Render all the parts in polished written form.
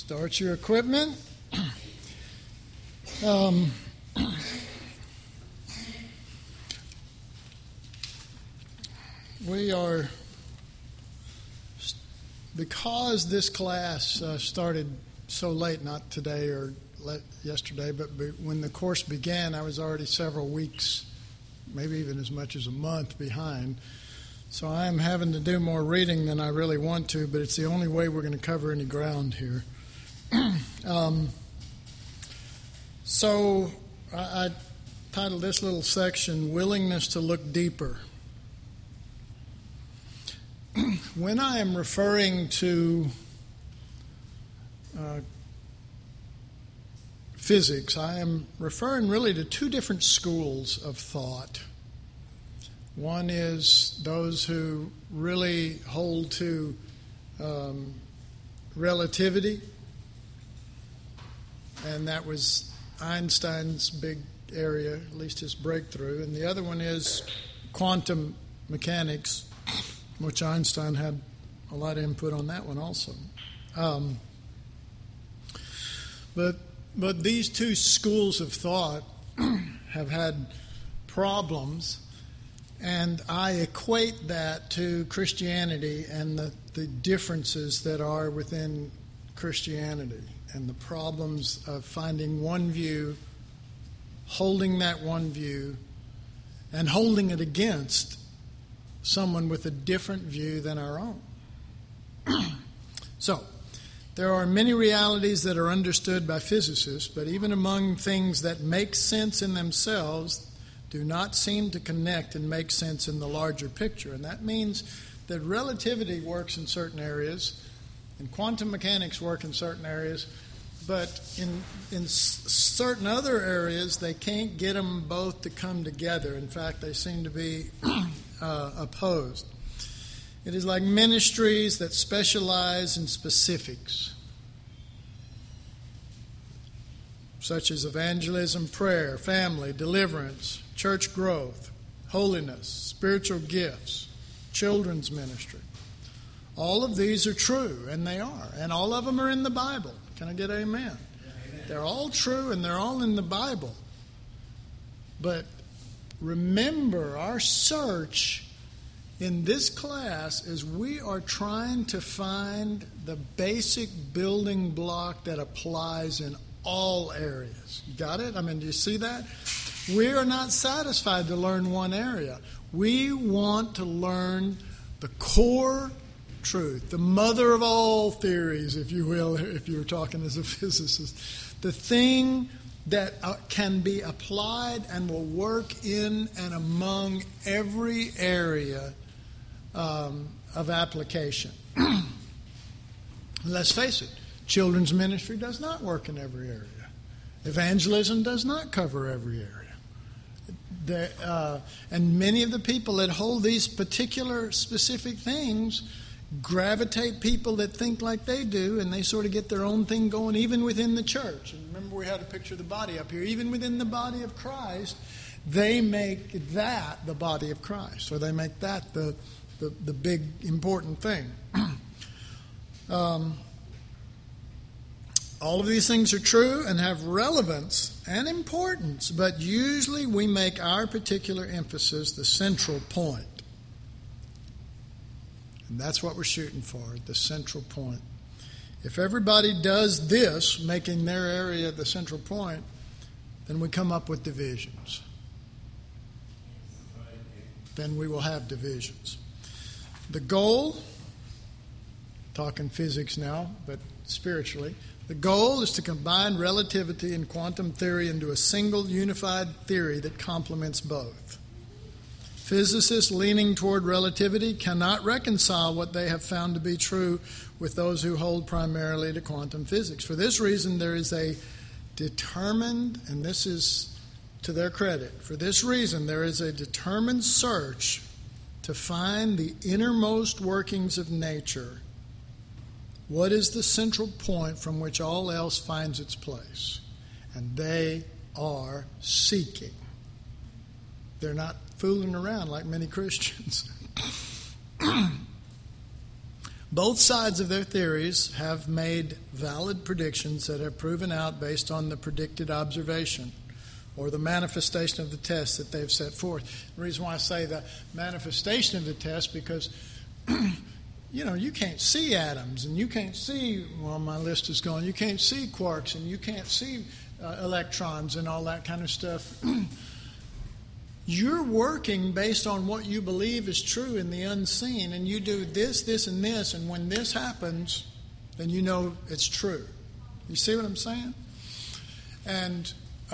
Start your equipment. We are, because this class started so late, not today or yesterday, but when the course began, I was already several weeks, maybe even as much as a month behind. So I am having to do more reading than I really want to, but it's the only way we're going to cover any ground here. So I titled this little section, Willingness to Look Deeper. When I am referring to physics, I am referring really to two different schools of thought. One is those who really hold to relativity, and that was Einstein's big area, at least his breakthrough. And the other one is quantum mechanics, which Einstein had a lot of input on that one also. But these two schools of thought have had problems, and I equate that to Christianity and the differences that are within Christianity and the problems of finding one view, holding that one view, and holding it against someone with a different view than our own. So, there are many realities that are understood by physicists, but even among things that make sense in themselves, do not seem to connect and make sense in the larger picture. And that means that relativity works in certain areas, and quantum mechanics work in certain areas, but in certain other areas, they can't get them both to come together. In fact, they seem to be opposed. It is like ministries that specialize in specifics, such as evangelism, prayer, family, deliverance, church growth, holiness, spiritual gifts, children's ministry. All of these are true, and they are. And all of them are in the Bible. Can I get amen? Amen. They're all true, and they're all in the Bible. But remember, our search in this class is we are trying to find the basic building block that applies in all areas. You got it? I mean, do you see that? We are not satisfied to learn one area. We want to learn the core truth, the mother of all theories, if you will, if you're talking as a physicist, the thing that can be applied and will work in and among every area of application. Let's face it, children's ministry does not work in every area. Evangelism does not cover every area. And many of the people that hold these particular specific things gravitate people that think like they do, and they sort of get their own thing going even within the church. And remember, we had a picture of the body up here. Even within the body of Christ, they make that the body of Christ, or they make that the big important thing. All of these things are true and have relevance and importance, but usually we make our particular emphasis the central point. And that's what we're shooting for, the central point. If everybody does this, making their area the central point, then we come up with divisions. Then we will have divisions. The goal, talking physics now, but spiritually, the goal is to combine relativity and quantum theory into a single unified theory that complements both. Physicists leaning toward relativity cannot reconcile what they have found to be true with those who hold primarily to quantum physics. For this reason, there is a determined, and this is to their credit, for this reason, there is a determined search to find the innermost workings of nature. What is the central point from which all else finds its place? And they are seeking. They're not fooling around like many Christians. Both sides of their theories have made valid predictions that have proven out based on the predicted observation or the manifestation of the test that they've set forth. The reason why I say the manifestation of the test, because you can't see atoms, and you can't see, well, my list is gone, you can't see quarks, and you can't see electrons and all that kind of stuff. You're working based on what you believe is true in the unseen, and you do this, this, and this, and when this happens, then you know it's true. You see what I'm saying? And,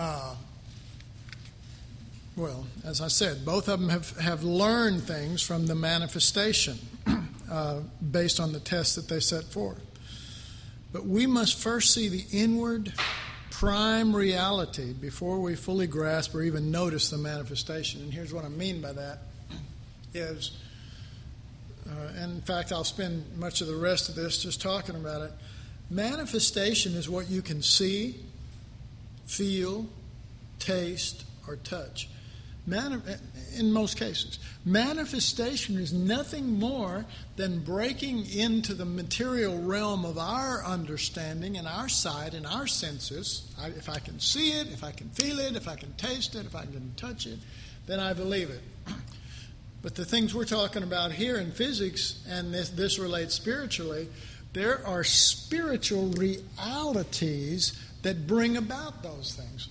well, as I said, both of them have learned things from the manifestation based on the tests that they set forth. But we must first see the inward prime reality before we fully grasp or even notice the manifestation. And here's what I mean by that is, and in fact, I'll spend much of the rest of this just talking about it. Manifestation is what you can see, feel, taste, or touch. In most cases. Manifestation is nothing more than breaking into the material realm of our understanding and our sight and our senses. If I can see it, if I can feel it, if I can taste it, if I can touch it, then I believe it. But the things we're talking about here in physics, and this relates spiritually, there are spiritual realities that bring about those things.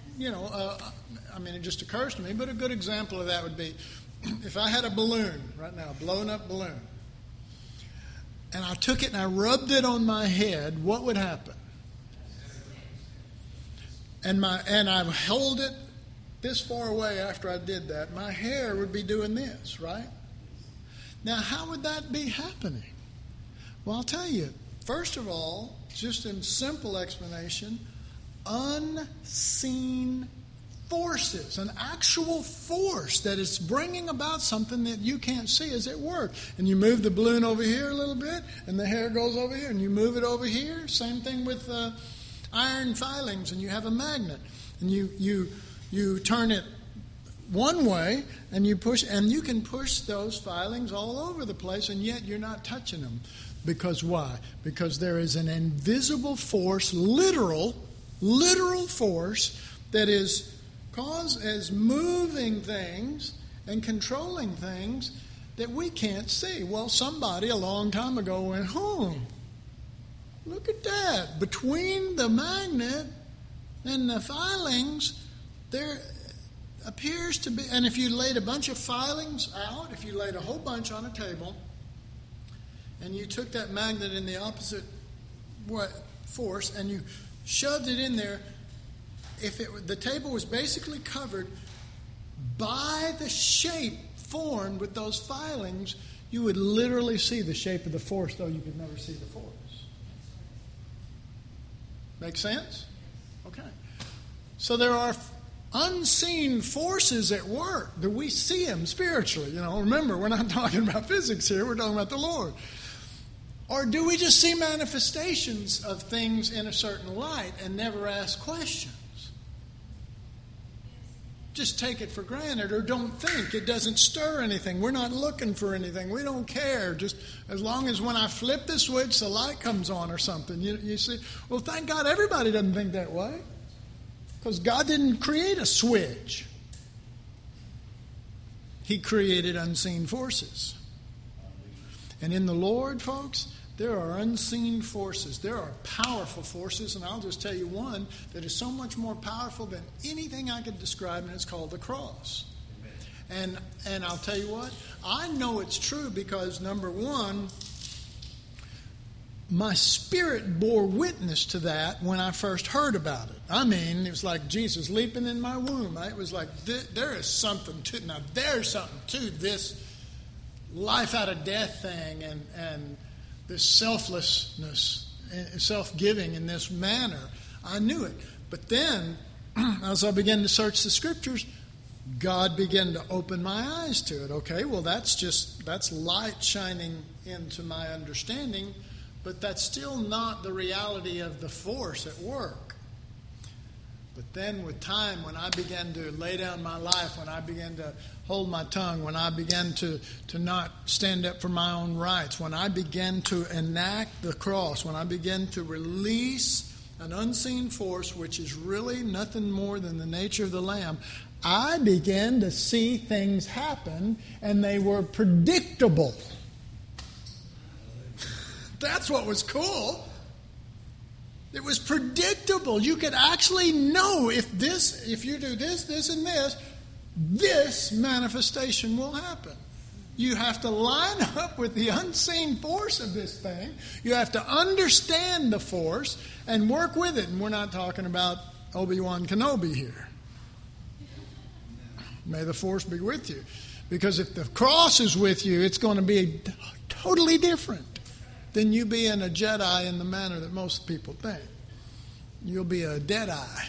It just occurs to me, but a good example of that would be if I had a balloon right now, a blown up balloon, and I took it and I rubbed it on my head, what would happen? And I held it this far away after I did that, my hair would be doing this, right? Now, how would that be happening? Well, I'll tell you. First of all, just in simple explanation, unseen forces, an actual force that is bringing about something that you can't see is at work. And you move the balloon over here a little bit, and the hair goes over here, and you move it over here. Same thing with iron filings, and you have a magnet, and you turn it one way, and you push, and you can push those filings all over the place, and yet you're not touching them. Because why? Because there is an invisible force, literal force that is moving things and controlling things that we can't see. Well, somebody a long time ago went, look at that. Between the magnet and the filings, there appears to be, and if you laid a bunch of filings out, if you laid a whole bunch on a table, and you took that magnet in the opposite force, and you shoved it in there, the table was basically covered by the shape formed with those filings, you would literally see the shape of the force, though you could never see the force. Make sense? Okay. So there are unseen forces at work. Do we see them spiritually? Remember, we're not talking about physics here. We're talking about the Lord. Or do we just see manifestations of things in a certain light and never ask questions? Just take it for granted or don't think. It doesn't stir anything. We're not looking for anything. We don't care. Just as long as when I flip the switch, the light comes on or something. You see? Well, thank God everybody doesn't think that way. Because God didn't create a switch. He created unseen forces. And in the Lord, folks, there are unseen forces. There are powerful forces, and I'll just tell you one that is so much more powerful than anything I could describe, and it's called the cross. And I'll tell you what, I know it's true because, number one, my spirit bore witness to that when I first heard about it. It was like Jesus leaping in my womb. It was like, there is something to, now there's something to this life out of death thing and this selflessness, self-giving in this manner. I knew it. But then, as I began to search the Scriptures, God began to open my eyes to it. Okay, well, that's light shining into my understanding, but that's still not the reality of the force at work. But then with time, when I began to lay down my life, when I began to hold my tongue, when I began to not stand up for my own rights, when I began to enact the cross, when I began to release an unseen force, which is really nothing more than the nature of the Lamb, I began to see things happen, and they were predictable. That's what was cool. It was predictable. You could actually know if you do this, and this manifestation will happen. You have to line up with the unseen force of this thing. You have to understand the force and work with it. And we're not talking about Obi-Wan Kenobi here. May the force be with you. Because if the cross is with you, it's going to be totally different than you being a Jedi in the manner that most people think. You'll be a dead-eye.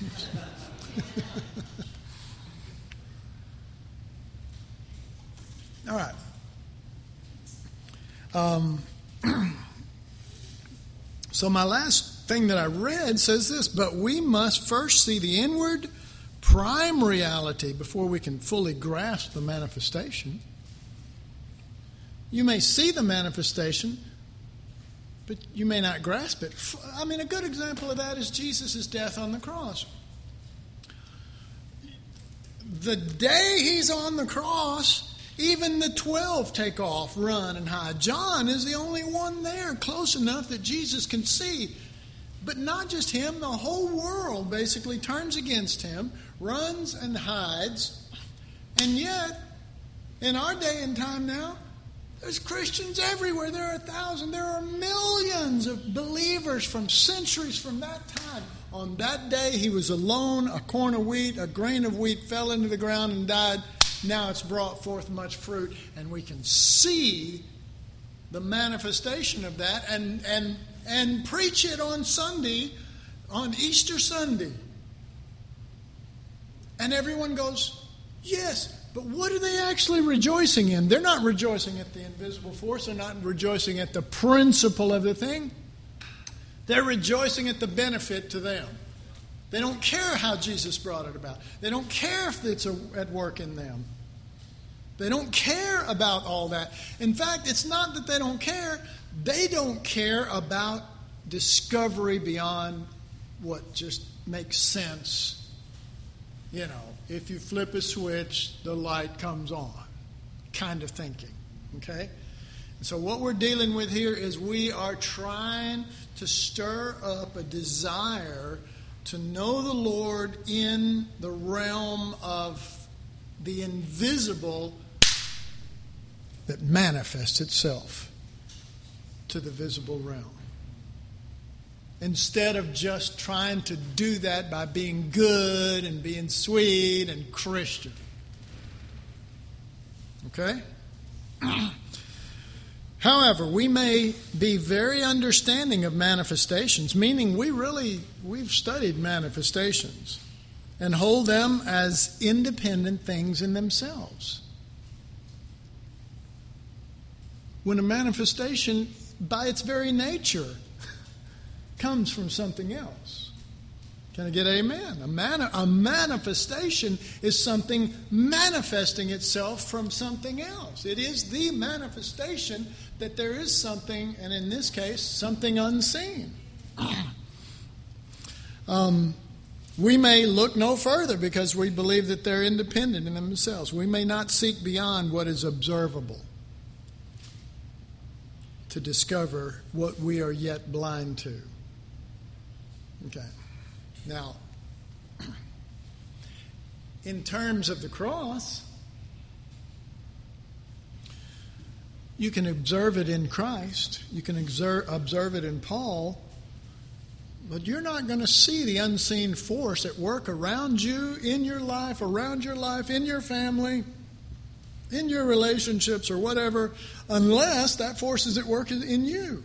All right. So my last thing that I read says this, but we must first see the inward prime reality before we can fully grasp the manifestation. You may see the manifestation, but you may not grasp it. I mean, a good example of that is Jesus' death on the cross. The day he's on the cross, even the 12 take off, run, and hide. John is the only one there close enough that Jesus can see. But not just him, the whole world basically turns against him, runs and hides. And yet, in our day and time now, there's Christians everywhere. There are 1,000. There are millions of believers from centuries from that time. On that day, he was alone. A corn of wheat, a grain of wheat fell into the ground and died. Now it's brought forth much fruit. And we can see the manifestation of that and preach it on Sunday, on Easter Sunday. And everyone goes, yes. But what are they actually rejoicing in? They're not rejoicing at the invisible force. They're not rejoicing at the principle of the thing. They're rejoicing at the benefit to them. They don't care how Jesus brought it about. They don't care if it's at work in them. They don't care about all that. In fact, it's not that they don't care. They don't care about discovery beyond what just makes sense. You know, if you flip a switch, the light comes on, kind of thinking, okay? So what we're dealing with here is we are trying to stir up a desire to know the Lord in the realm of the invisible that manifests itself to the visible realm. Instead of just trying to do that by being good and being sweet and Christian. Okay? However, we may be very understanding of manifestations, meaning we've studied manifestations and hold them as independent things in themselves. When a manifestation, by its very nature, comes from something else. Can I get amen? A manifestation is something manifesting itself from something else. It is the manifestation that there is something, and in this case, something unseen. We may look no further because we believe that they're independent in themselves. We may not seek beyond what is observable to discover what we are yet blind to. Okay. Now, in terms of the cross, you can observe it in Christ. You can observe it in Paul. But you're not going to see the unseen force at work around you, in your life, around your life, in your family, in your relationships or whatever, unless that force is at work in you.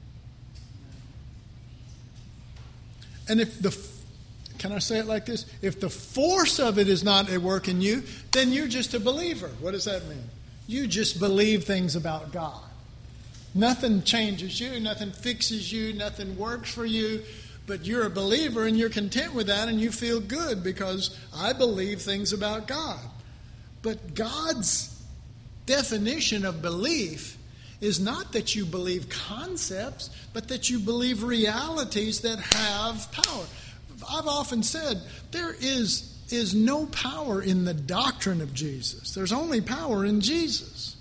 And can I say it like this? If the force of it is not at work in you, then you're just a believer. What does that mean? You just believe things about God. Nothing changes you, nothing fixes you, nothing works for you. But you're a believer and you're content with that and you feel good because I believe things about God. But God's definition of belief is not that you believe concepts, but that you believe realities that have power. I've often said there is no power in the doctrine of Jesus. There's only power in Jesus.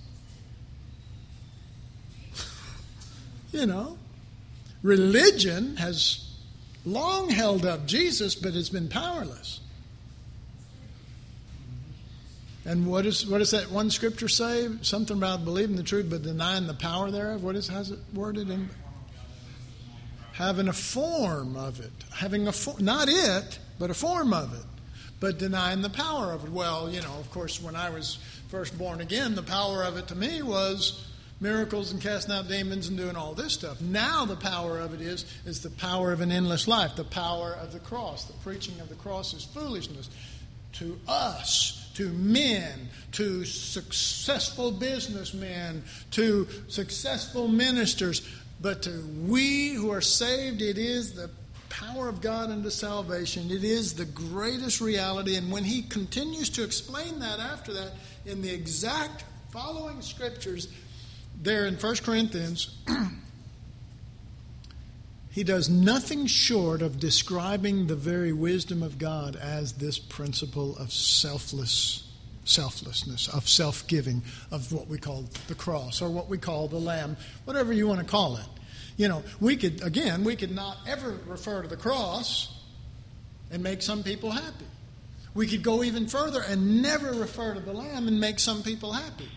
You know, religion has long held up Jesus, but it's been powerless. And what does that one scripture say? Something about believing the truth but denying the power thereof. How's it worded? In having a form of it, not it, but a form of it, but denying the power of it. Well, of course, when I was first born again, the power of it to me was miracles and casting out demons and doing all this stuff. Now the power of it is the power of an endless life, the power of the cross. The preaching of the cross is foolishness to us, to men, to successful businessmen, to successful ministers. But to we who are saved, it is the power of God unto salvation. It is the greatest reality. And when he continues to explain that after that, in the exact following scriptures, there in 1 Corinthians, he does nothing short of describing the very wisdom of God as this principle of selflessness, of self-giving, of what we call the cross or what we call the Lamb, whatever you want to call it. We could not ever refer to the cross and make some people happy. We could go even further and never refer to the Lamb and make some people happy.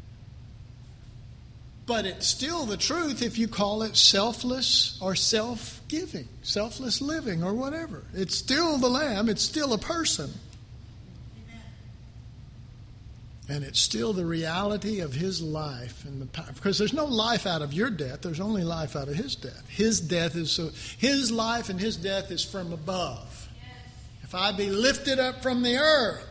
But it's still the truth if you call it selfless or self-giving, selfless living or whatever. It's still the Lamb. It's still a person. Amen. And it's still the reality of his life. Because there's no life out of your death. There's only life out of his death. His life and his death is from above. Yes. If I be lifted up from the earth,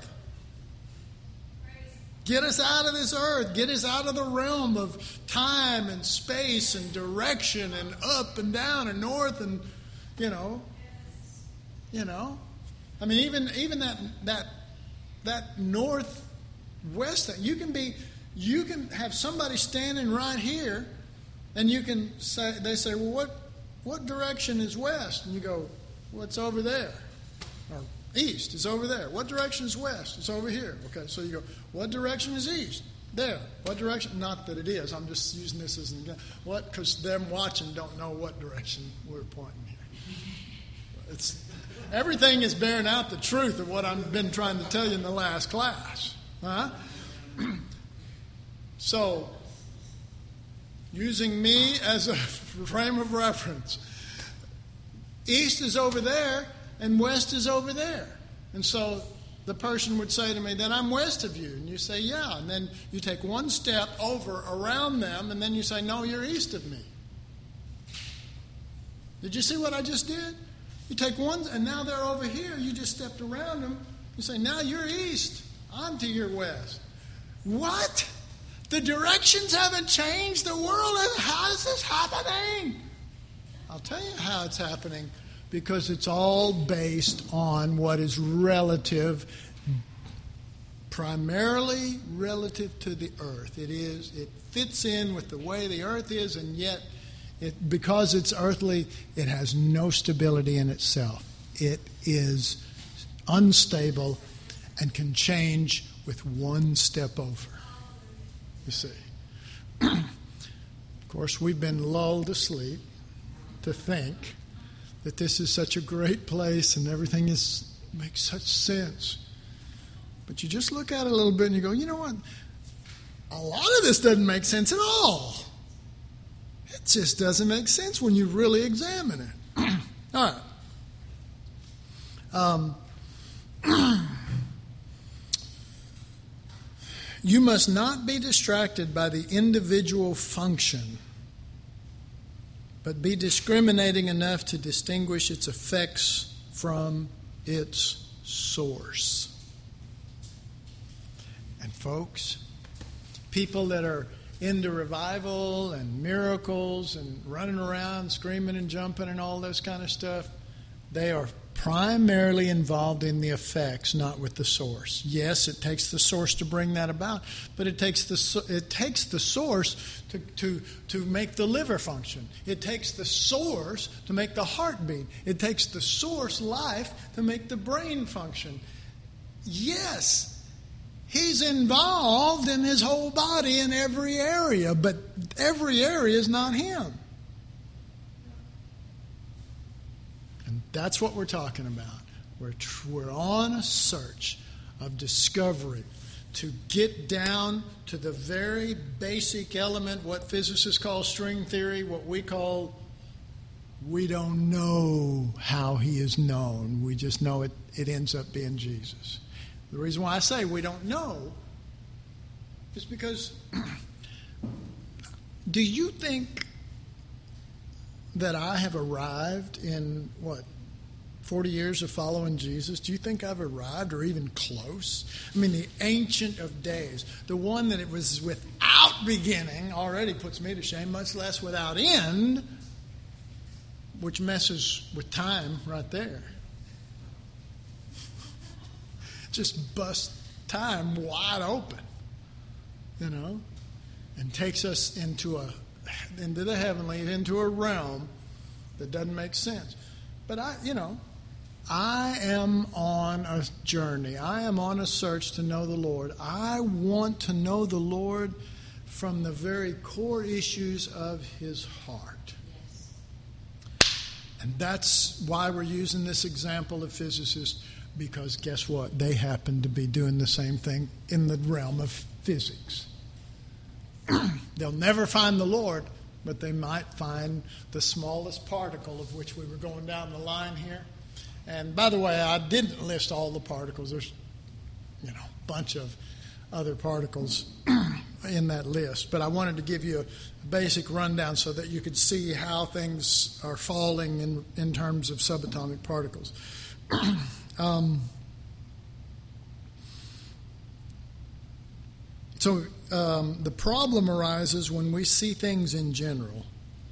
get us out of this earth. Get us out of the realm of time and space and direction and up and down and north and, I mean, even that northwest, you can have somebody standing right here and they say, well, what direction is west? And you go, what's over there? Or east is over there. What direction is west? It's over here. Okay, so you go, what direction is east? There. What direction? Not that it is. I'm just using this as an example. What? Because them watching don't know what direction we're pointing here. Everything is bearing out the truth of what I've been trying to tell you in the last class. Huh? So, using me as a frame of reference, east is over there, and west is over there. And so the person would say to me, then I'm west of you. And you say, yeah. And then you take one step over around them, and then you say, no, you're east of me. Did you see what I just did? You take one, and now they're over here. You just stepped around them. You say, now you're east. I'm to your west. What? The directions haven't changed. The world is, how is this happening? I'll tell you how it's happening. Because it's all based on what is relative, primarily relative to the earth. It fits in with the way the earth is, and yet, because it's earthly, it has no stability in itself. It is unstable and can change with one step over. You see. Of course, we've been lulled to sleep to think that this is such a great place and everything makes such sense. But you just look at it a little bit and you go, you know what? A lot of this doesn't make sense at all. It just doesn't make sense when you really examine it. All right. You must not be distracted by the individual function, but be discriminating enough to distinguish its effects from its source. And folks, people that are into revival and miracles and running around, screaming and jumping and all this kind of stuff, They are primarily involved in the effects, not with the source. Yes, it takes the source to bring that about, but it takes the source to make the liver function. It takes the source to make the heart beat. It takes the source life to make the brain function. Yes, he's involved in his whole body in every area, but every area is not him. And that's what we're talking about. We're on a search of discovery to get down to the very basic element, what physicists call string theory, what we call, we don't know how he is known. We just know it ends up being Jesus. The reason why I say we don't know is because do you think that I have arrived in, 40 years of following Jesus? Do you think I've arrived or even close? I mean, the Ancient of Days, the one that it was without beginning, already puts me to shame, much less without end, which messes with time right there. Just busts time wide open, and takes us into the heavenly, into a realm that doesn't make sense. But I am on a journey. I am on a search to know the Lord. I want to know the Lord from the very core issues of his heart. And that's why we're using this example of physicists, because guess what? They happen to be doing the same thing in the realm of physics. They'll never find the Lord, but they might find the smallest particle, of which we were going down the line here. And by the way, I didn't list all the particles. There's, a bunch of other particles in that list. But I wanted to give you a basic rundown so that you could see how things are falling in terms of subatomic particles. The problem arises when we see things in general,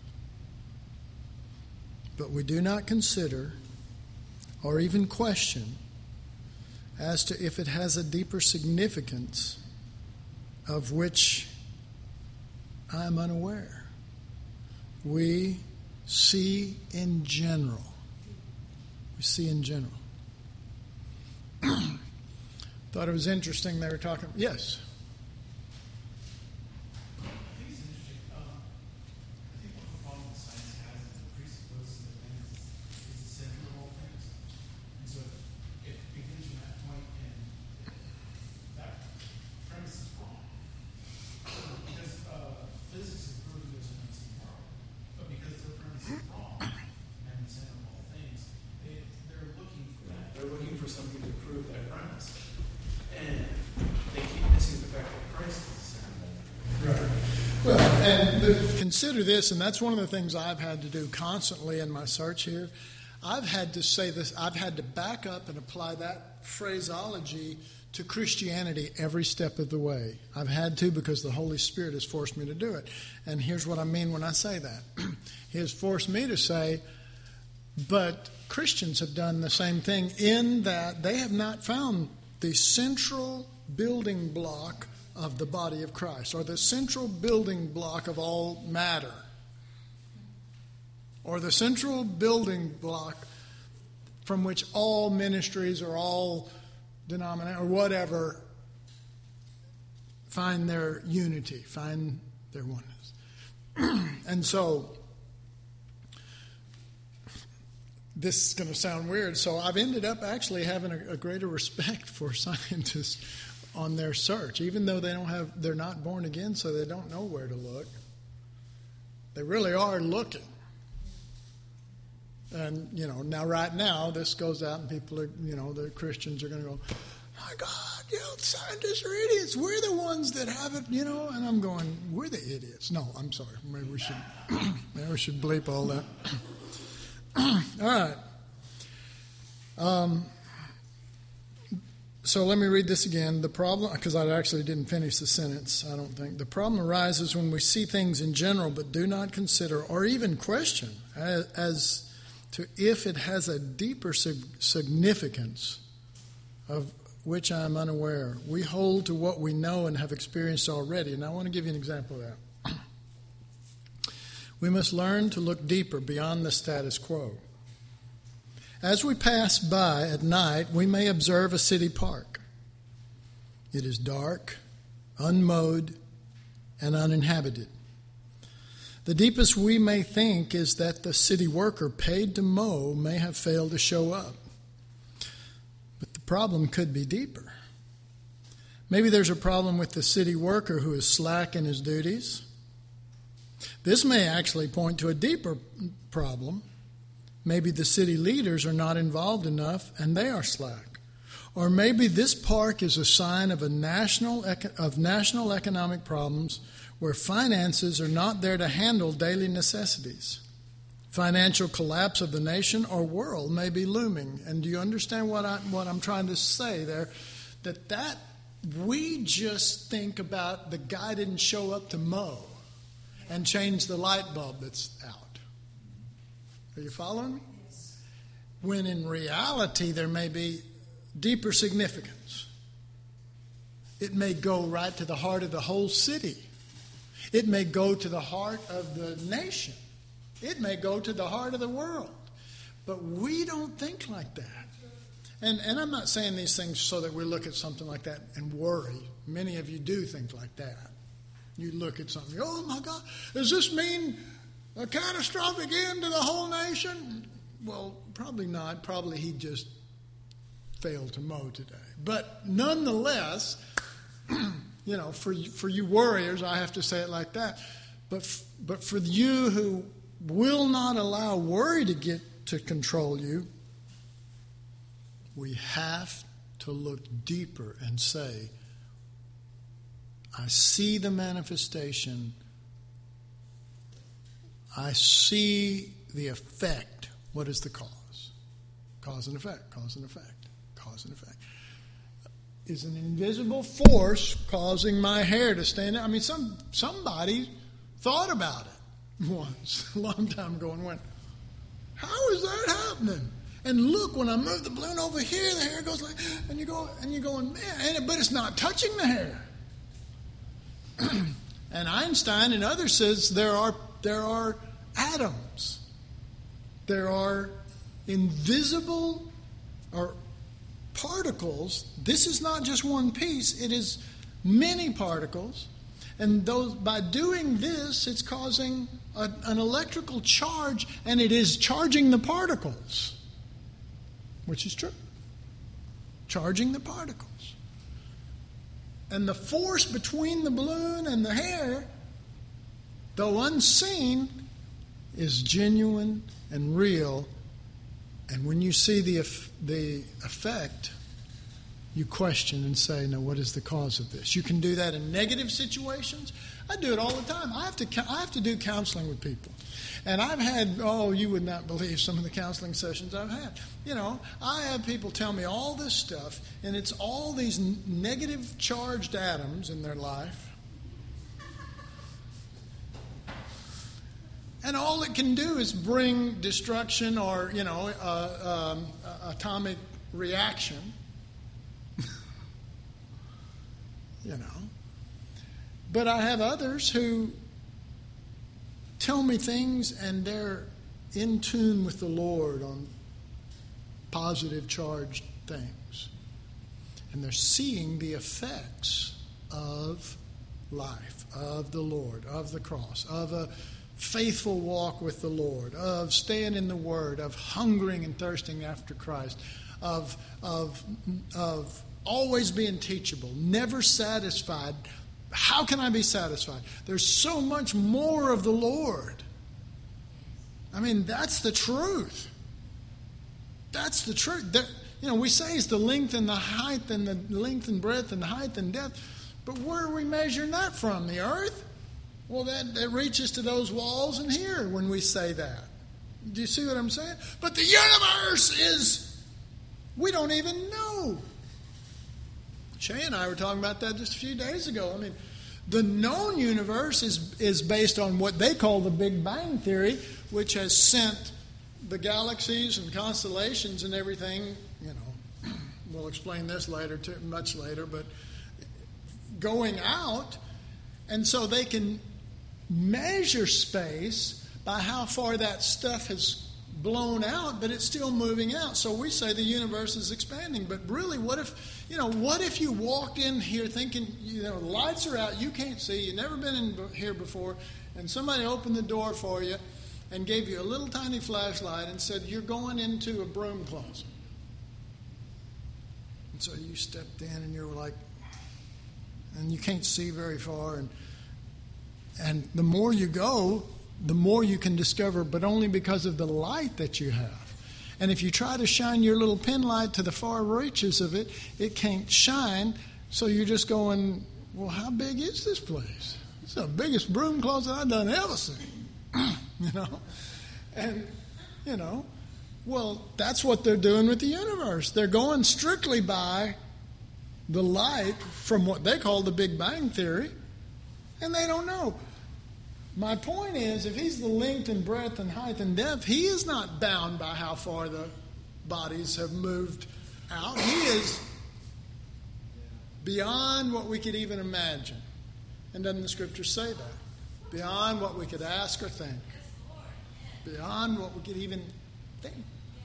but we do not consider or even question as to if it has a deeper significance of which I am unaware. We see in general. We see in general. Thought it was interesting they were talking. Yes. Consider this, and that's one of the things I've had to do constantly in my search here. I've had to say this, I've had to back up and apply that phraseology to Christianity every step of the way. I've had to, because the Holy Spirit has forced me to do it. And here's what I mean when I say that. He has forced me to say, but Christians have done the same thing in that they have not found the central building block of the body of Christ, or the central building block of all matter, or the central building block from which all ministries or all denominations or whatever find their unity, find their oneness. And so, this is going to sound weird, so I've ended up actually having a greater respect for scientists on their search, even though they're not born again, so they don't know where to look. They really are looking. And, now right now, this goes out and people are, the Christians are going to go, my God, scientists are idiots. We're the ones that have it, and I'm going, we're the idiots. No, I'm sorry. Maybe we should bleep all that. All right. So let me read this again. The problem, because I actually didn't finish the sentence, I don't think. The problem arises when we see things in general but do not consider or even question as to if it has a deeper significance of which I am unaware. We hold to what we know and have experienced already. And I want to give you an example of that. We must learn to look deeper beyond the status quo. As we pass by at night, we may observe a city park. It is dark, unmowed, and uninhabited. The deepest we may think is that the city worker paid to mow may have failed to show up. But the problem could be deeper. Maybe there's a problem with the city worker who is slack in his duties. This may actually point to a deeper problem. Maybe the city leaders are not involved enough and they are slack. Or maybe this park is a sign of national economic problems where finances are not there to handle daily necessities. Financial collapse of the nation or world may be looming. And do you understand what I'm trying to say there? That we just think about the guy didn't show up to mow and change the light bulb that's out. Are you following me? Yes. When in reality there may be deeper significance. It may go right to the heart of the whole city. It may go to the heart of the nation. It may go to the heart of the world. But we don't think like that. And I'm not saying these things so that we look at something like that and worry. Many of you do think like that. You look at something, oh my God, does this mean a catastrophic end to the whole nation? Well, probably not. Probably he just failed to mow today. But nonetheless, for you warriors, I have to say it like that. But for you who will not allow worry to get to control you, we have to look deeper and say, I see the manifestation. I see the effect. What is the cause? Cause and effect, cause and effect, cause and effect. Is an invisible force causing my hair to stand up? I mean, somebody thought about it once, a long time ago, and went, how is that happening? And look, when I move the balloon over here, the hair goes like, and you're going, man, but it's not touching the hair. And Einstein and others says there are atoms. There are invisible or particles. This is not just one piece. It is many particles. And by doing this, it's causing an electrical charge, and it is charging the particles, which is true. Charging the particles. And the force between the balloon and the hair, though unseen, is genuine and real. And when you see the effect, you question and say, no, what is the cause of this? You can do that in negative situations. I do it all the time. I have to do counseling with people. And I've had, you would not believe some of the counseling sessions I've had. I have people tell me all this stuff, and it's all these negative charged atoms in their life. And all it can do is bring destruction or, atomic reaction. But I have others who tell me things and they're in tune with the Lord on positive charged things. And they're seeing the effects of life, of the Lord, of the cross, of a faithful walk with the Lord, of staying in the Word, of hungering and thirsting after Christ, of always being teachable, never satisfied. How can I be satisfied? There's so much more of the Lord. I mean, that's the truth. That's the truth. We say it's the length and the height and the length and breadth and the height and depth. But where are we measuring that from? The earth? Well, that reaches to those walls in here when we say that. Do you see what I'm saying? But the universe is, we don't even know. Shay and I were talking about that just a few days ago. I mean, the known universe is based on what they call the Big Bang Theory, which has sent the galaxies and constellations and everything, we'll explain this later, much later, but going out, and so they can measure space by how far that stuff has blown out, but it's still moving out. So we say the universe is expanding, but really, what if you walked in here thinking, the lights are out, you can't see, you've never been in here before, and somebody opened the door for you and gave you a little tiny flashlight and said, you're going into a broom closet. And so you stepped in and you're like, and you can't see very far, and the more you go, the more you can discover, but only because of the light that you have. And if you try to shine your little pin light to the far reaches of it, it can't shine, so you're just going, well, how big is this place? It's the biggest broom closet I've done ever seen. And, well, that's what they're doing with the universe. They're going strictly by the light from what they call the Big Bang Theory, and they don't know. My point is, if he's the length and breadth and height and depth, he is not bound by how far the bodies have moved out. He is beyond what we could even imagine. And doesn't the Scripture say that? Beyond what we could ask or think. Beyond what we could even think.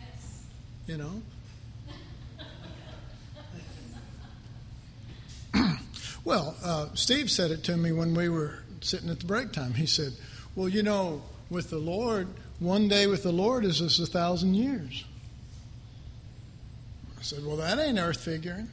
Well, Steve said it to me when we were sitting at the break time. He said, well, with the Lord, one day with the Lord is as 1,000 years. I said, well, that ain't earth figuring.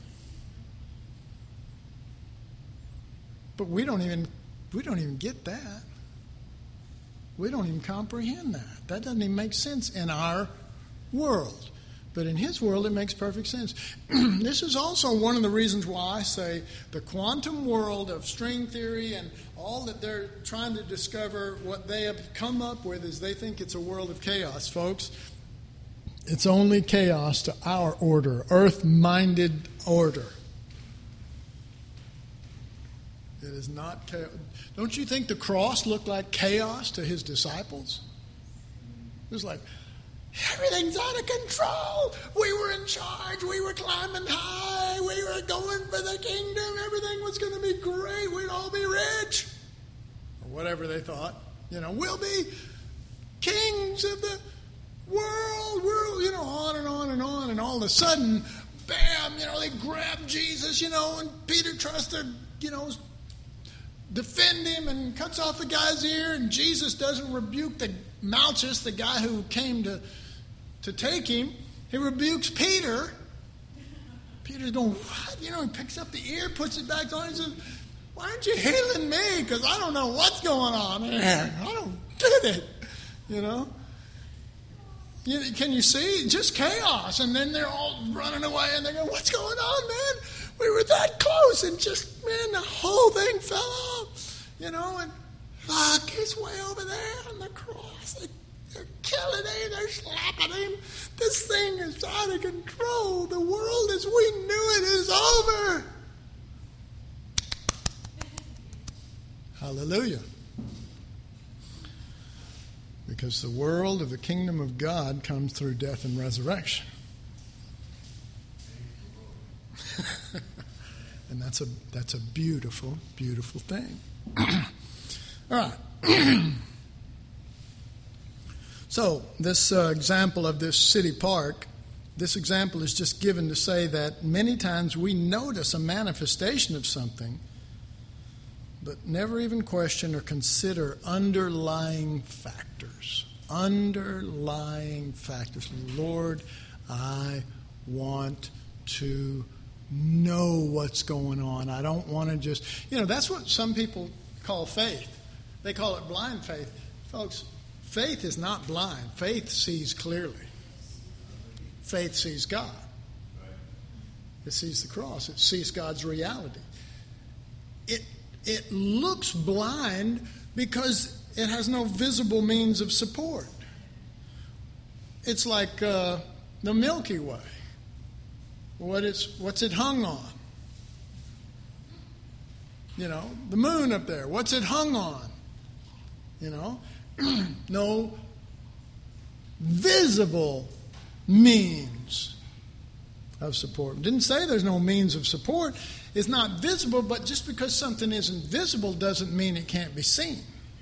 But we don't even get that. We don't even comprehend that. That doesn't even make sense in our world. But in his world, it makes perfect sense. This is also one of the reasons why I say the quantum world of string theory and all that they're trying to discover, what they have come up with is they think it's a world of chaos, folks. It's only chaos to our order, earth-minded order. It is not chaos. Don't you think the cross looked like chaos to his disciples? It was like, everything's out of control. We were in charge. We were climbing high. We were going for the kingdom. Everything was going to be great. We'd all be rich. Or whatever they thought. We'll be kings of the world. We're, on and on and on. And all of a sudden, bam, they grab Jesus, and Peter tries to, defend him and cuts off the guy's ear. And Jesus doesn't rebuke the Malchus, the guy who came to take him. He rebukes Peter. Peter's going, what? He picks up the ear, puts it back on. He says, why aren't you healing me? Because I don't know what's going on here. I don't get it. Can you see? Just chaos. And then they're all running away and they go, what's going on, man? We were that close and the whole thing fell off. And look, he's way over there on the cross. They're killing him. They're slapping him. This thing is out of control. The world as we knew it is over. Hallelujah. Because the world of the kingdom of God comes through death and resurrection. And that's a beautiful, beautiful thing. All right. So this example of this city park, this example is just given to say that many times we notice a manifestation of something, but never even question or consider underlying factors. Underlying factors. Lord, I want to know what's going on. I don't want to just, that's what some people call faith. They call it blind faith. Folks, faith is not blind. Faith sees clearly. Faith sees God. It sees the cross. It sees God's reality. It looks blind because it has no visible means of support. It's like the Milky Way. What's it hung on? The moon up there. What's it hung on? No visible means of support. Didn't say there's no means of support. It's not visible, but just because something isn't visible doesn't mean it can't be seen.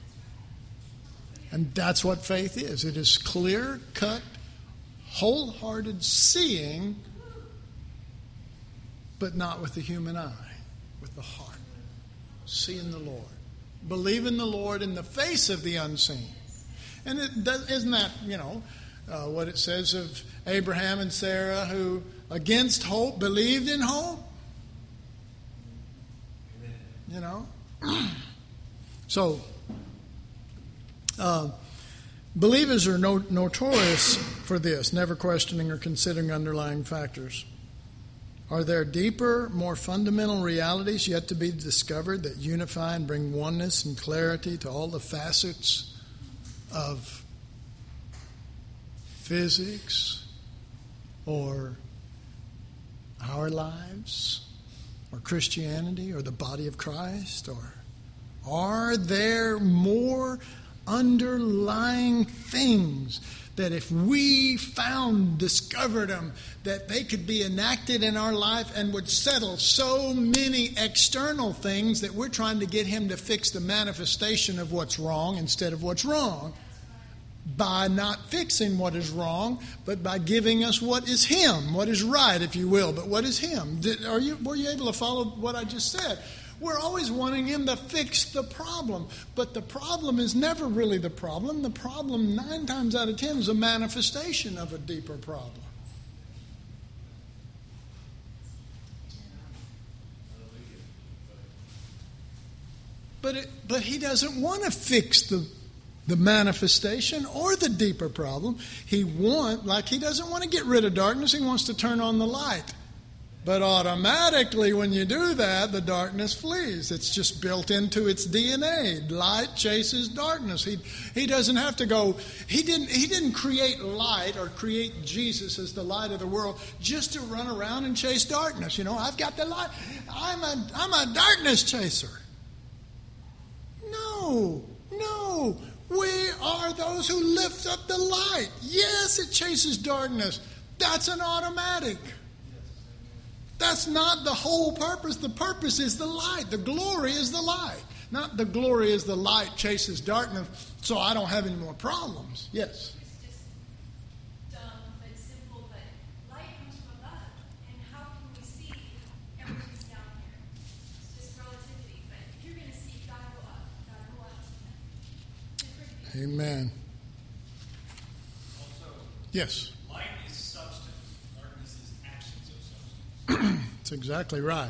And that's what faith is. It is clear-cut, wholehearted seeing, but not with the human eye, with the heart. Seeing the Lord. Believing the Lord in the face of the unseen. And isn't that, what it says of Abraham and Sarah, who against hope believed in hope? So, believers are notorious for this, never questioning or considering underlying factors. Are there deeper, more fundamental realities yet to be discovered that unify and bring oneness and clarity to all the facets of physics or our lives or Christianity or the body of Christ? Or are there more underlying things that if we discovered them, that they could be enacted in our life and would settle so many external things that we're trying to get him to fix the manifestation of what's wrong instead of what's wrong, by not fixing what is wrong, but by giving us what is him, what is right, if you will, but what is him. Were you able to follow what I just said? We're always wanting him to fix the problem, but the problem is never really the problem. The problem 9 times out of 10 is a manifestation of a deeper problem. But he doesn't want to fix the manifestation or the deeper problem. He doesn't want to get rid of darkness. He wants to turn on the light. But automatically when you do that, the darkness flees. It's just built into its DNA. Light chases darkness. He doesn't have to go. He didn't create light or create Jesus as the light of the world just to run around and chase darkness. I've got the light. I'm a darkness chaser. No. We are those who lift up the light. Yes, it chases darkness. That's an automatic. That's not the whole purpose. The purpose is the light. The glory is the light. Not the glory is the light chases darkness so I don't have any more problems. Yes? It's just dumb but simple, but light comes from above. And how can we see everything's down here? It's just relativity. But if you're going to see, God go up. God go up. Amen. Also, yes. light is substance. Darkness is absence of substance. That's exactly right.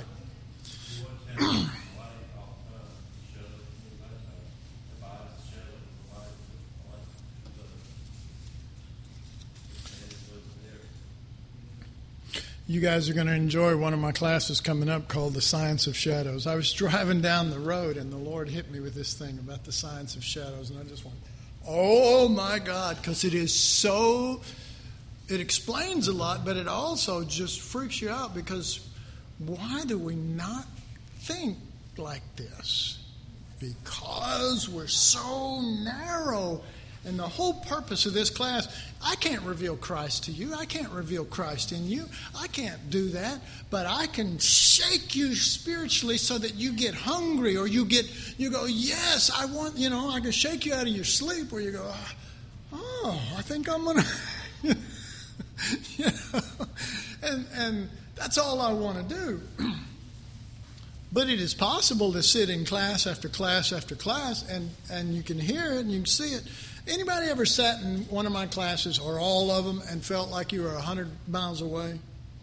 You guys are going to enjoy one of my classes coming up called The Science of Shadows. I was driving down the road and the Lord hit me with this thing about the science of shadows, and I just went, oh my God, because it is so, it explains a lot, but it also just freaks you out, because why do we not think like this? Because we're so narrow. And the whole purpose of this class, I can't reveal Christ to you. I can't reveal Christ in you. I can't do that. But I can shake you spiritually so that you get hungry, or you go, yes, I want, I can shake you out of your sleep, where you go, oh, I think I'm going to, and that's all I want to do. But it is possible to sit in class after class after class, and you can hear it and you can see it. Anybody ever sat in one of my classes, or all of them, and felt like you were 100 miles away?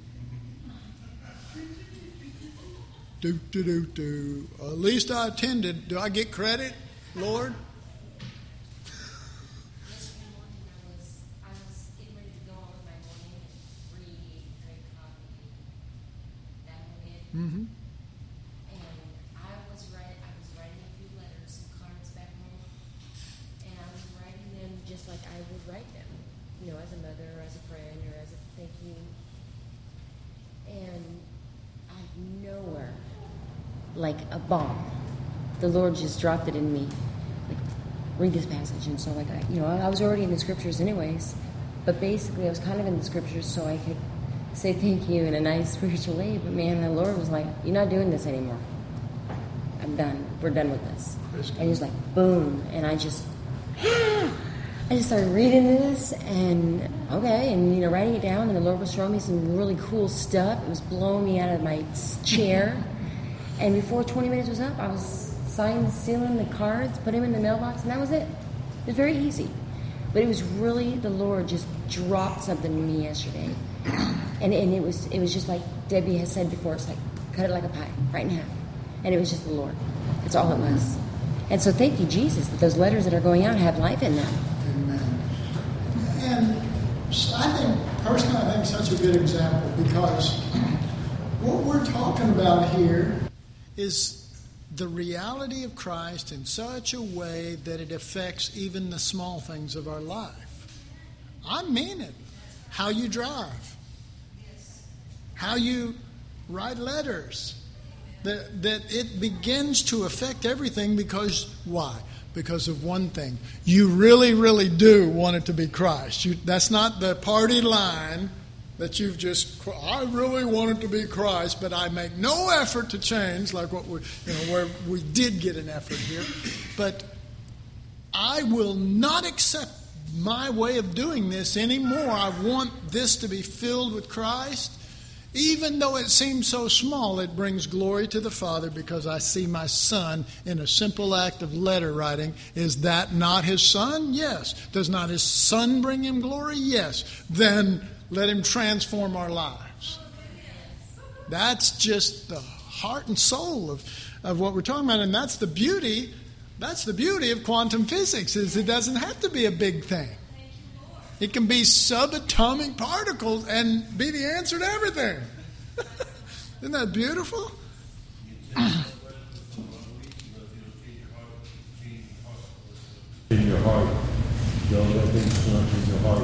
At least I attended. Do I get credit, Lord? Yesterday morning I was getting ready to go on with my morning and drink coffee. That morning. Mm-hmm. Just like I would write them, as a mother, or as a friend, or as a thank you. And out of nowhere, like a bomb, the Lord just dropped it in me. Like, read this passage. And so, I was already in the scriptures anyways, But basically, I was kind of in the scriptures so I could say thank you in a nice spiritual way. But man, the Lord was like, "You're not doing this anymore. I'm done. We're done with this." And he was like, boom. And I just started reading this and writing it down. And the Lord was showing me some really cool stuff. It was blowing me out of my chair. And before 20 minutes was up, I was sealing the cards, put them in the mailbox, and that was it. It was very easy. But it was really the Lord just dropped something to me yesterday. And it was just like Debbie has said before, it's like cut it like a pie, right in half. And it was just the Lord. That's all it was. And so thank you, Jesus, that those letters that are going out have life in them. Amen. And personally, I think such a good example, because what we're talking about here is the reality of Christ in such a way that it affects even the small things of our life. I mean it. How you drive. How you write letters. That it begins to affect everything because, why? Because of one thing. You really, really do want it to be Christ. That's not the party line that you've just, I really want it to be Christ, but I make no effort to change, like what where we did get an effort here. But I will not accept my way of doing this anymore. I want this to be filled with Christ. Even though it seems so small, it brings glory to the Father because I see my Son in a simple act of letter writing. Is that not His Son? Yes. Does not His Son bring Him glory? Yes. Then let Him transform our lives. That's just the heart and soul of what we're talking about. And that's the beauty of quantum physics, is it doesn't have to be a big thing. It can be subatomic particles and be the answer to everything. Isn't that beautiful? In your heart. Don't let things come up in your heart.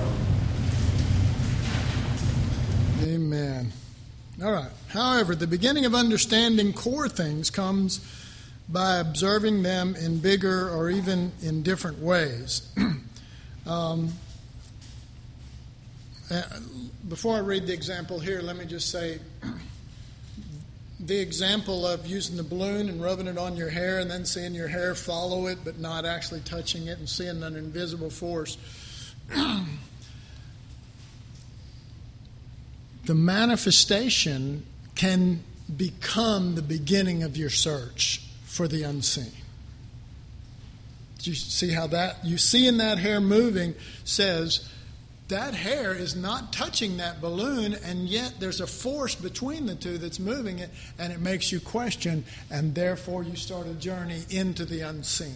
Amen. All right. However, the beginning of understanding core things comes by observing them in bigger or even in different ways. Before I read the example here, let me just say the example of using the balloon and rubbing it on your hair and then seeing your hair follow it but not actually touching it and seeing an invisible force. The manifestation can become the beginning of your search for the unseen. Do you see how that, you seeing that hair moving says, that hair is not touching that balloon, and yet there's a force between the two that's moving it, and it makes you question, and therefore you start a journey into the unseen.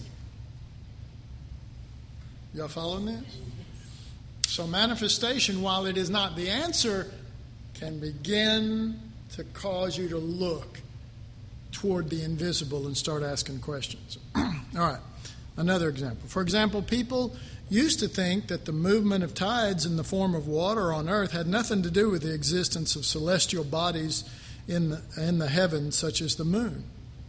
Y'all following this? So manifestation, while it is not the answer, can begin to cause you to look toward the invisible and start asking questions. All right, another example. For example, people used to think that the movement of tides in the form of water on earth had nothing to do with the existence of celestial bodies in the heavens, such as the moon.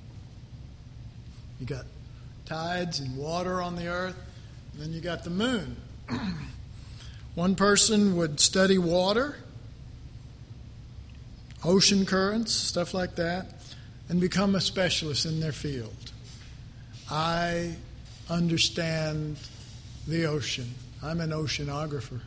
You got tides and water on the earth, and then you got the moon. One person would study water, ocean currents, stuff like that, and become a specialist in their field. I understand the ocean. I'm an oceanographer.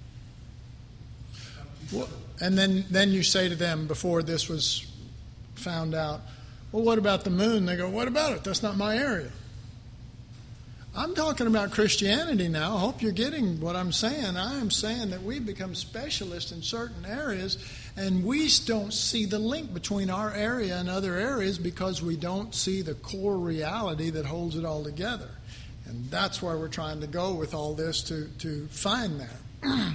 Well, and then you say to them, before this was found out, well, what about the moon? They go, what about it? That's not my area. I'm talking about Christianity now. I hope you're getting what I'm saying. I am saying that we become specialists in certain areas, and we don't see the link between our area and other areas because we don't see the core reality that holds it all together. And that's where we're trying to go with all this, to find that.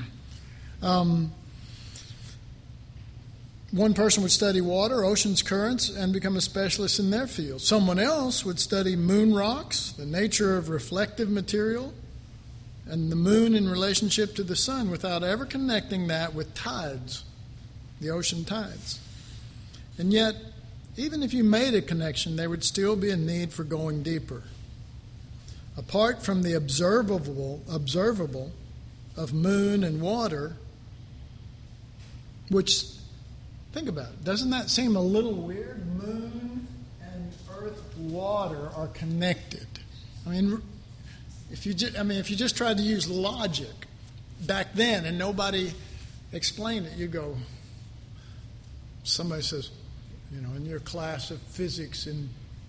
One person would study water, ocean's currents, and become a specialist in their field. Someone else would study moon rocks, the nature of reflective material, and the moon in relationship to the sun without ever connecting that with tides, the ocean tides. And yet, even if you made a connection, there would still be a need for going deeper. Apart from the observable, of moon and water, which, think about it, doesn't that seem a little weird? Moon and earth water are connected. I mean, if you just tried to use logic back then and nobody explained it, you go, somebody says, in your class of physics in,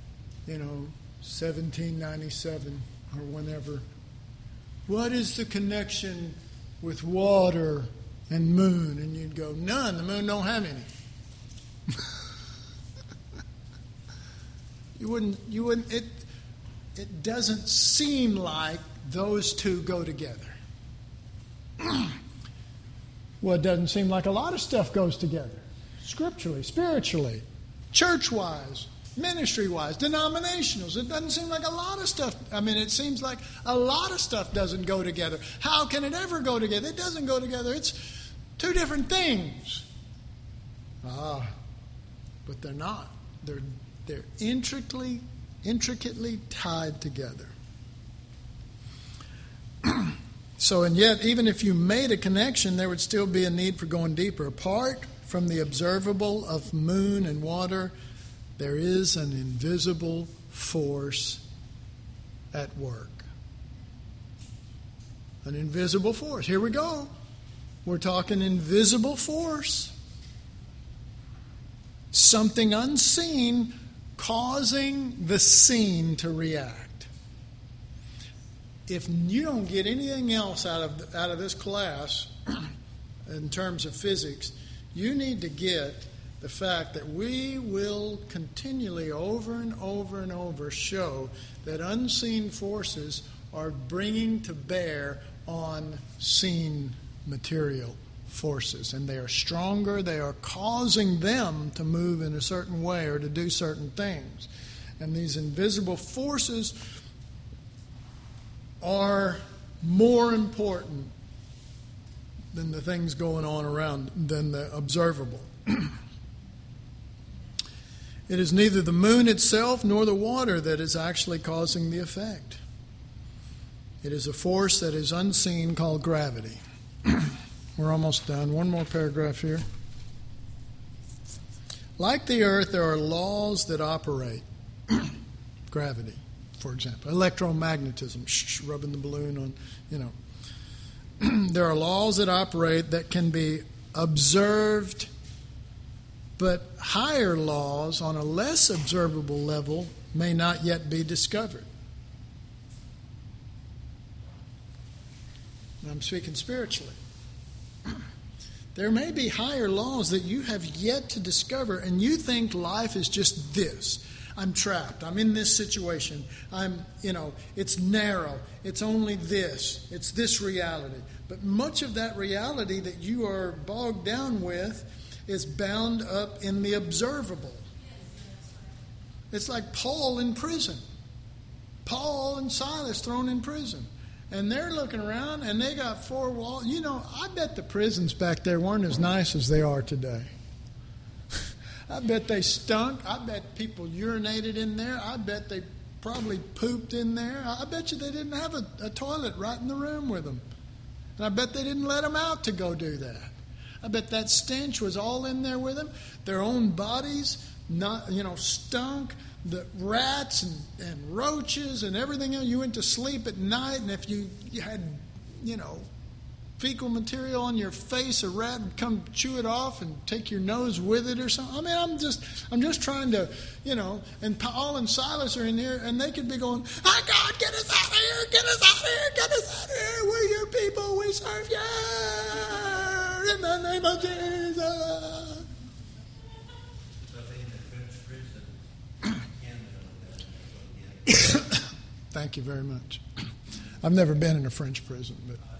1797 or whenever, what is the connection with water and moon? And you'd go, none. The moon don't have any. You wouldn't. It doesn't seem like those two go together. Well, it doesn't seem like a lot of stuff goes together. Scripturally, spiritually, church-wise, ministry-wise, denominationals. It doesn't seem like a lot of stuff. It seems like a lot of stuff doesn't go together. How can it ever go together? It doesn't go together. It's two different things. But they're not. They're intricately tied together. So, and yet, even if you made a connection, there would still be a need for going deeper. Apart from the observable of moon and water, there is an invisible force at work. An invisible force. Here we go. We're talking invisible force. Something unseen causing the seen to react. If you don't get anything else out of this class in terms of physics, you need to get the fact that we will continually over and over and over show that unseen forces are bringing to bear on seen material forces, and they are stronger. They are causing them to move in a certain way or to do certain things. And these invisible forces are more important than the things going on around, than the observable. It is neither the moon itself nor the water that is actually causing the effect. It is a force that is unseen called gravity. We're almost done. One more paragraph here. Like the earth, there are laws that operate. Gravity, for example. Electromagnetism, rubbing the balloon on, There are laws that operate that can be observed, but higher laws on a less observable level may not yet be discovered. And I'm speaking spiritually. There may be higher laws that you have yet to discover, and you think life is just this. I'm trapped. I'm in this situation. It's narrow. It's only this. It's this reality. But much of that reality that you are bogged down with is bound up in the observable. It's like Paul in prison. Paul and Silas thrown in prison. And they're looking around, and they got four walls. I bet the prisons back there weren't as nice as they are today. I bet they stunk. I bet people urinated in there. I bet they probably pooped in there. I bet you they didn't have a toilet right in the room with them. And I bet they didn't let them out to go do that. I bet that stench was all in there with them. Their own bodies, stunk. The rats and roaches and everything else. You went to sleep at night, and if you had, fecal material on your face, a rat would come chew it off and take your nose with it or something. I'm just trying to, and Paul and Silas are in here, and they could be going, "Oh God, get us out of here! Get us out of here! Get us out of here! We're your people. We serve you in the name of Jesus." Thank you very much. I've never been in a French prison,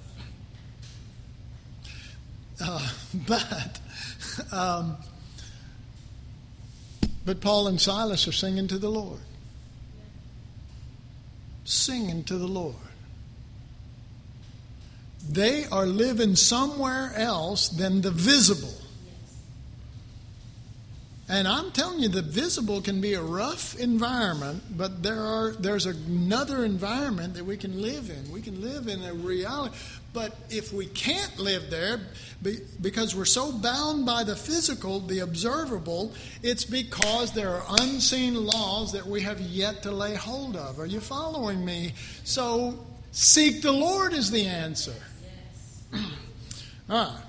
but Paul and Silas are singing to the Lord. Singing to the Lord. They are living somewhere else than the visible. And I'm telling you, the visible can be a rough environment, but there's another environment that we can live in. We can live in a reality. But if we can't live there because we're so bound by the physical, the observable, it's because there are unseen laws that we have yet to lay hold of. Are you following me? So seek the Lord is the answer. Yes. All right.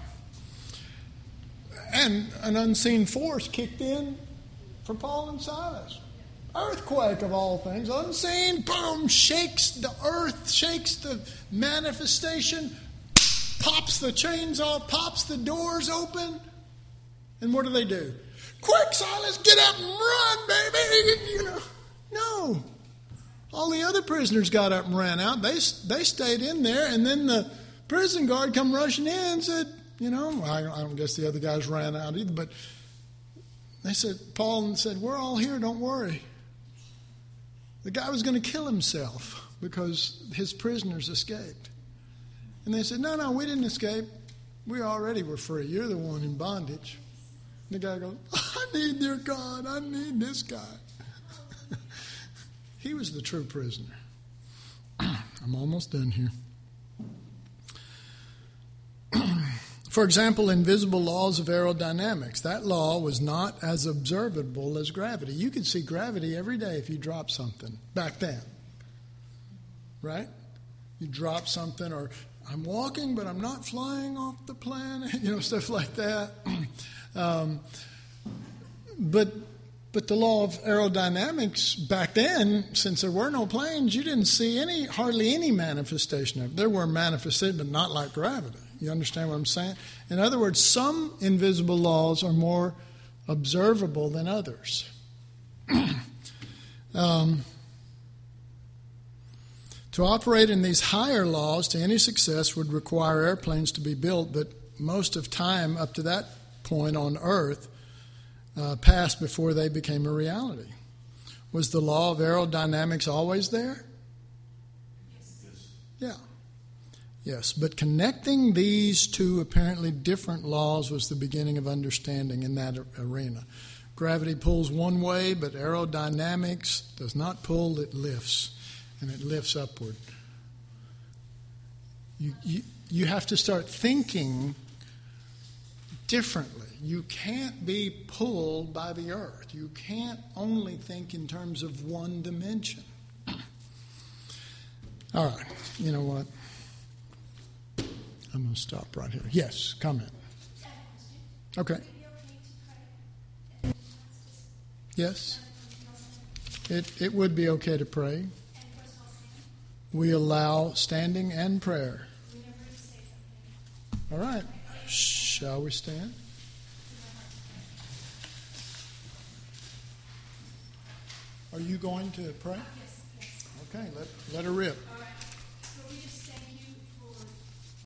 And an unseen force kicked in for Paul and Silas. Earthquake of all things, unseen, boom, shakes the earth, shakes the manifestation, pops the chains off, pops the doors open. And what do? Quick, Silas, get up and run, baby. No. All the other prisoners got up and ran out. They stayed in there, and then the prison guard come rushing in and said, I don't guess the other guys ran out either, but they said, Paul said, we're all here, don't worry. The guy was going to kill himself because his prisoners escaped. And they said, no, we didn't escape. We already were free. You're the one in bondage. And the guy goes, I need your God. I need this guy. He was the true prisoner. I'm almost done here. For example, invisible laws of aerodynamics. That law was not as observable as gravity. You could see gravity every day if you dropped something back then. Right? You drop something, or I'm walking but I'm not flying off the planet, stuff like that. But the law of aerodynamics back then, since there were no planes, you didn't see hardly any manifestation of it. There were manifestations, but not like gravity. You understand what I'm saying? In other words, some invisible laws are more observable than others. To operate in these higher laws to any success would require airplanes to be built, but most of time up to that point on Earth passed before they became a reality. Was the law of aerodynamics always there? Yes. Yeah. Yes, but connecting these two apparently different laws was the beginning of understanding in that arena. Gravity pulls one way, but aerodynamics does not pull, it lifts, and it lifts upward. You have to start thinking differently. You can't be pulled by the earth. You can't only think in terms of one dimension. All right, you know what? I'm going to stop right here. Yes, comment. Okay. Yes. It would be okay to pray. We allow standing and prayer. All right. Shall we stand? Are you going to pray? Okay, let her rip.